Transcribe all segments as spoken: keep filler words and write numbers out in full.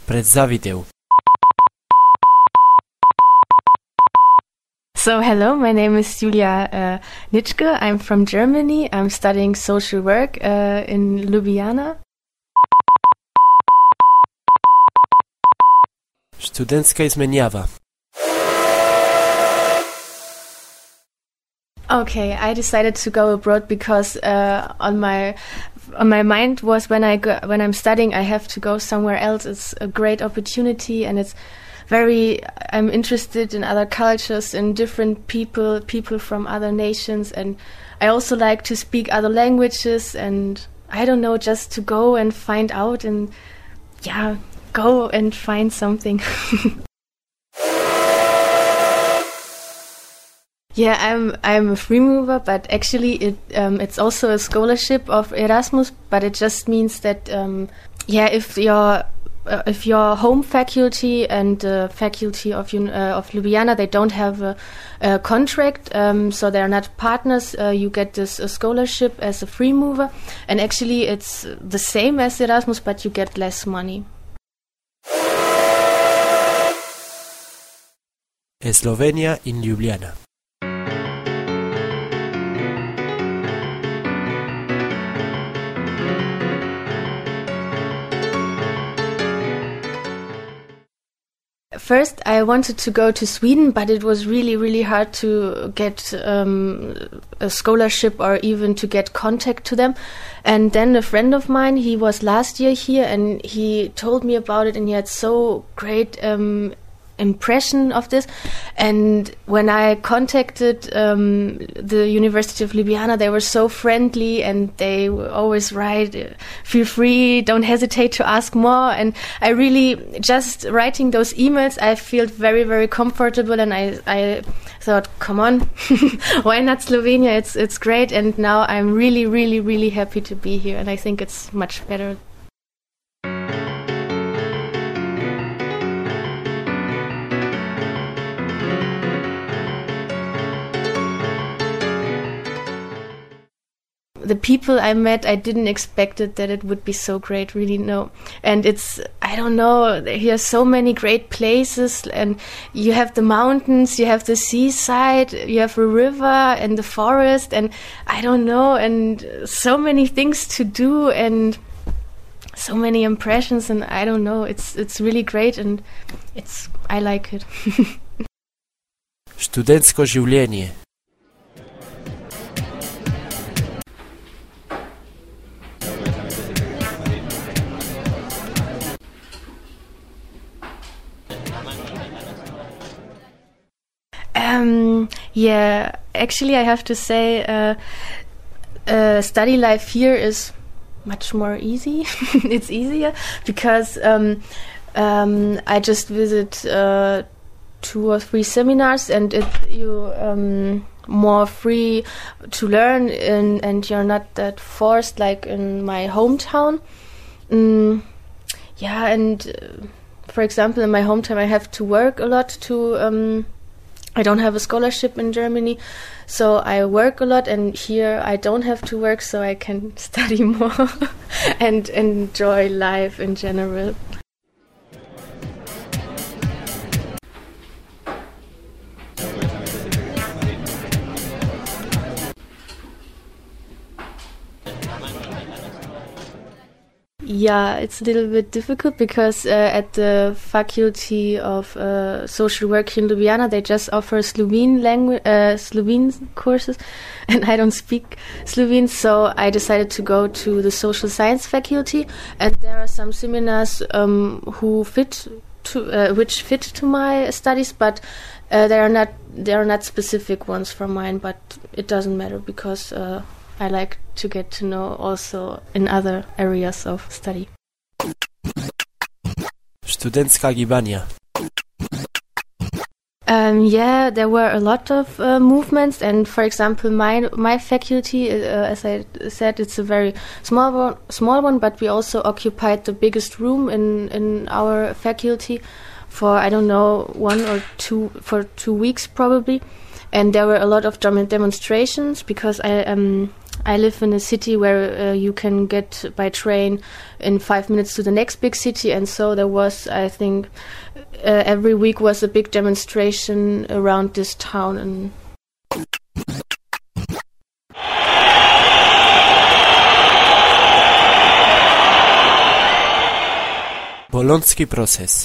Представител. So, hello, my name is Julia uh, Nitschke. I'm from Germany. I'm studying social work uh, in Ljubljana. Studencka izmenjava. Okay, I decided to go abroad because uh, on my on my mind was when I go, when I'm studying, I have to go somewhere else. It's a great opportunity, and it's very. I'm interested in other cultures, in different people, people from other nations, and I also like to speak other languages. And I don't know, just to go and find out, and yeah, go and find something. Yeah, I'm I'm a free mover, but actually it um, it's also a scholarship of Erasmus. But it just means that um, yeah, if your uh, if your home faculty and the uh, faculty of uh, of Ljubljana, they don't have a, a contract, um, so they're not partners. Uh, you get this a scholarship as a free mover, and actually it's the same as Erasmus, but you get less money. Slovenia in Ljubljana. First, I wanted to go to Sweden, but it was really, really hard to get um, a scholarship or even to get contact to them. And then a friend of mine, he was last year here, and he told me about it, and he had so great um, impression of this. And when I contacted um, the University of Ljubljana, they were so friendly, and they were always write, feel free, don't hesitate to ask more. And I really, just writing those emails, I feel very, very comfortable, and I, I thought, come on, why not Slovenia? It's it's great, and now I'm really, really, really happy to be here, and I think it's much better. The people I met, I didn't expect it that it would be so great, really, no. And it's, I don't know, here are so many great places, and you have the mountains, you have the seaside, you have a river and the forest, and I don't know, and so many things to do, and so many impressions, and I don't know, it's it's really great, and it's, I like it. Študentsko življenje. Um, yeah, actually I have to say uh, uh, study life here is much more easy. It's easier because um, um, I just visit uh, two or three seminars, and it, you um, more free to learn, and, and you're not that forced like in my hometown. Mm, yeah, and uh, for example, in my hometown I have to work a lot to... Um, I don't have a scholarship in Germany, so I work a lot, and here I don't have to work, so I can study more and enjoy life in general. Yeah, it's a little bit difficult because uh, at the Faculty of uh, Social Work in Ljubljana, they just offer Slovene language, uh, Slovene courses, and I don't speak Slovene, so I decided to go to the Social Science Faculty, and there are some seminars um, who fit to, uh, which fit to my studies, but uh, they are not they are not specific ones from mine. But it doesn't matter because. Uh, I like to get to know also in other areas of study. Študentska gibanja. Um, yeah, there were a lot of uh, movements, and for example, my my faculty, uh, as I said, it's a very small one, small one, but we also occupied the biggest room in in our faculty for I don't know one or two for two weeks probably, and there were a lot of demonstrations because I um. I live in a city where uh, you can get by train in five minutes to the next big city, and so there was, I think, uh, every week was a big demonstration around this town. And Bolonski proces.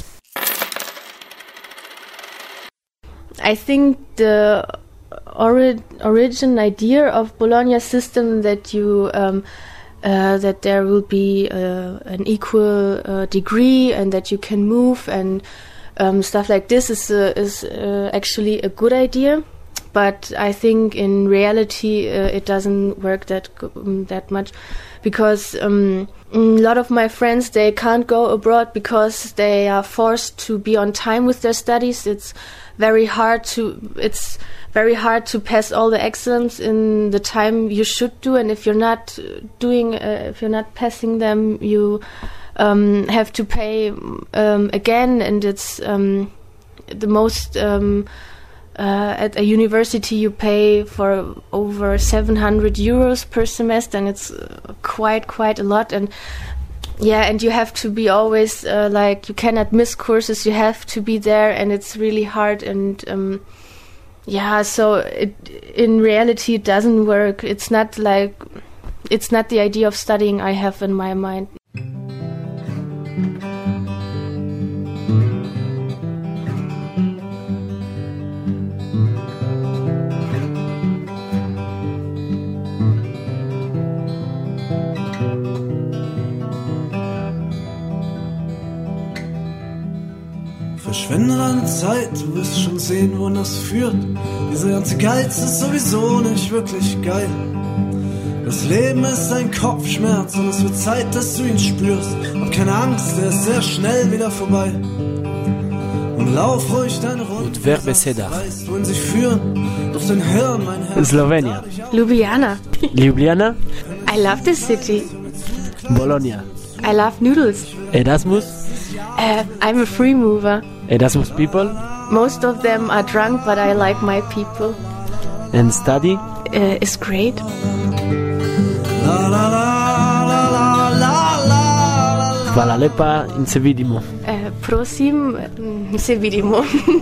I think the ori- origin idea of Bologna system that you um, uh, that there will be uh, an equal uh, degree and that you can move and um, stuff like this is uh, is uh, actually a good idea. But I think in reality uh, it doesn't work that um, that much, because um, a lot of my friends, they can't go abroad because they are forced to be on time with their studies. It's very hard to it's very hard to pass all the exams in the time you should do, and if you're not doing uh, if you're not passing them, you um, have to pay um, again, and it's um, the most. Um, Uh, at a university you pay for over seven hundred euros per semester, and it's uh, quite quite a lot. And yeah, and you have to be always uh, like, you cannot miss courses, you have to be there, and it's really hard. And um, yeah, so it, in reality it doesn't work. It's not like it's not the idea of studying I have in my mind. Verschwende deine Zeit, du wirst schon sehen, wohin das führt. Dieser ganze Geiz ist sowieso nicht wirklich geil. Das Leben ist ein Kopfschmerz und es wird Zeit, dass du ihn spürst. Hab keine Angst, der ist sehr schnell wieder vorbei. Und lauf ruhig deine Runde, Und wer beseda? weißt, wohin sie führen. Doch dein Hirn, mein Herz. Slovenia. Ljubljana. Ljubljana. I love this city. Bologna. I love noodles. Erasmus. Uh, I'm a free mover. Erasmus people. Most of them are drunk, but I like my people. And study. Uh, it's great. La, la, la, la, la, la, la. Hvala lepa in se vidimo. Uh, prosim, mm, se vidimo.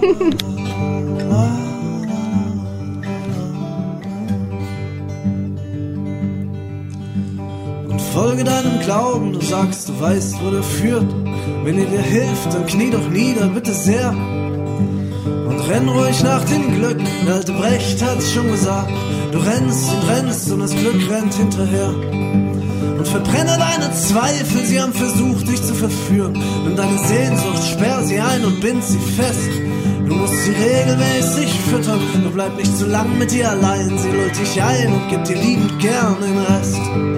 Und folge deinem Glauben, du sagst, du weißt, wo der führt. Wenn er dir hilft, dann knie doch nieder, bitte sehr. Und renn ruhig nach dem Glück, der alte Brecht hat's schon gesagt. Du rennst und rennst und das Glück rennt hinterher. Und verbrenne deine Zweifel, sie haben versucht, dich zu verführen. Nimm deine Sehnsucht, sperr sie ein und bind sie fest. Du musst sie regelmäßig füttern, nur bleib nicht zu lang mit ihr allein. Sie lullt dich ein und gibt dir liebend gern den Rest.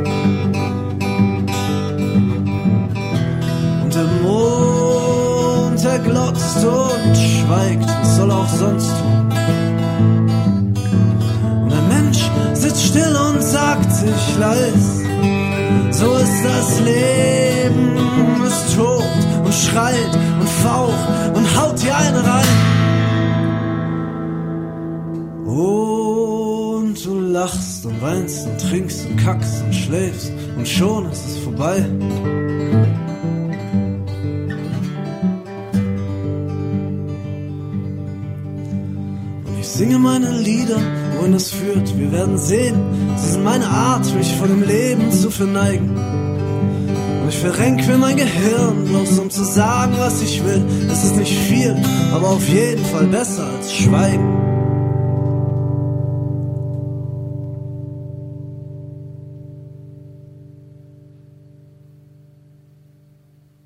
Und der Mond, der glotzt und schweigt, was soll auch sonst tun. Und der Mensch sitzt still und sagt sich leis. So ist das Leben, es tobt und schreit und faucht und haut dir eine rein. Und du lachst und weinst und trinkst und kackst und schläfst und schon ist es vorbei. Und ich singe meine Lieder, wohin es führt, wir werden sehen. Sie sind meine Art, mich vor dem Leben zu verneigen. Und ich verrenk mir mein Gehirn, bloß um zu sagen, was ich will. Es ist nicht viel, aber auf jeden Fall besser als Schweigen.